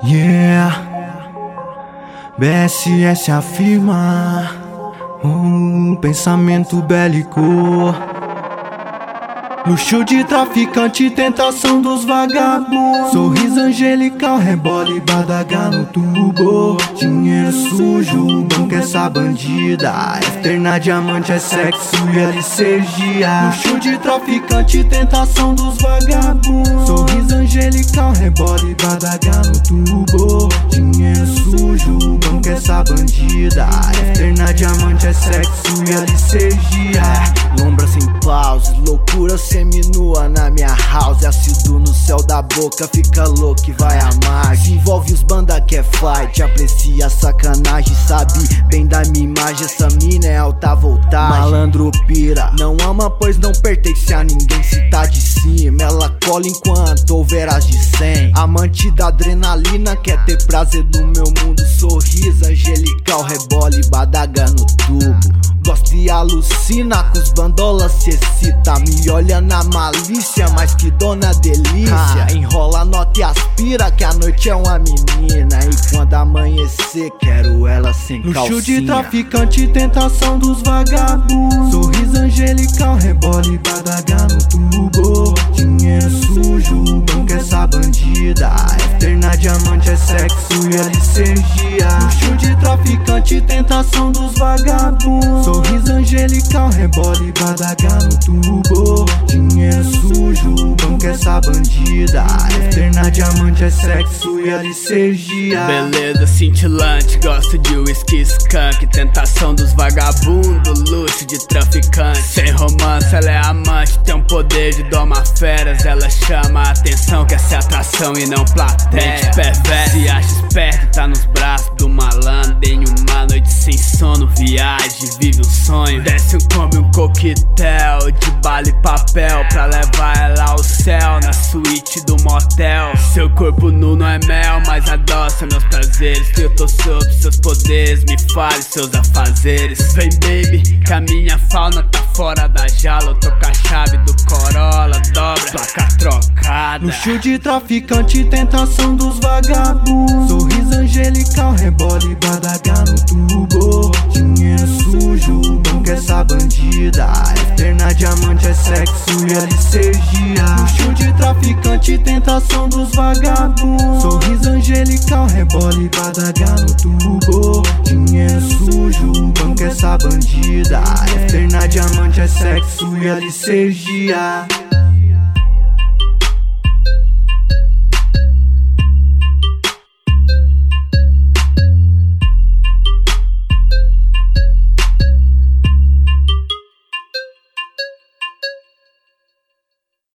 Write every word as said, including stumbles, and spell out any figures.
Yeah, B S S afirma um pensamento bélico. Luxo de traficante, tentação dos vagabundos. Sorriso angelical, rebole, badagá no tubo. Dinheiro sujo, banco essa bandida. After na diamante é sexo e L C G A. Luxo de traficante, tentação dos vagabundos. Sorriso angelical, rebole, badagá no tubo. Dinheiro sujo, banco essa bandida. After na diamante é sexo e L C G A. Lombra sem paus, loucura seminua na minha house. Ácido no céu da boca, fica louco e vai amar. Se envolve os banda que é fight, aprecia a sacanagem. Sabe bem da minha imagem, essa mina é alta voltagem. Malandro pira, não ama pois não pertence a ninguém. Se tá de cima, ela cola enquanto houver as de cem. Amante da adrenalina, quer ter prazer do meu mundo. Sorriso angelical, rebole, badagá no tubo. Gosta e alucina, com os bandolas se excita. Me olha na malícia, mais que dona delícia. ah, Enrola, nota e aspira, que a noite é uma menina. E quando amanhecer, quero ela sem calcinha. Luxo de traficante, tentação dos vagabundos. Sorriso angelical, rebole, badagá no tubo. Dinheiro sujo, banco essa bandida. After na diamante é sexo e L C G A. Luxo de traficante, tentação dos vagabundos. Sorriso angelical, rebole, badagá no tubo. Dinheiro sujo, banco essa bandida. After na diamante é sexo e L C G A. Beleza cintilante, gosto de whisky skunk. Tentação dos vagabundos, luxo de traficante. Sem romance, ela é amante, tem um poder de domar feras. Ela chama a atenção, quer ser atração e não plateia. Mente perversa, se acha esperto, tá nos braços do malandro. Em uma noite sem sono, viagem, vive um sonho. Desce um come um coquetel de bala e papel, pra levar ela ao céu, na suíte do motel. Seu corpo nu não é mel, mas adoça meus prazeres. Eu tô sob seus poderes, me fale seus afazeres. Vem baby, que a minha fauna tá fora da jaula. Eu tô com a chave do Corolla, dobra, placa trocada. Luxo de traficante, tentação dos vagabundos. Sorriso angelical, rebole, badagá no tubo. Dinheiro sujo, banco essa bandida. After na diamante é sexo e L C G A. Luxo de traficante, tentação dos vagabundos. Sorriso angelical, rebole, badagá no tubo. Dinheiro sujo, banco essa bandida. After na diamante é sexo e L C G A.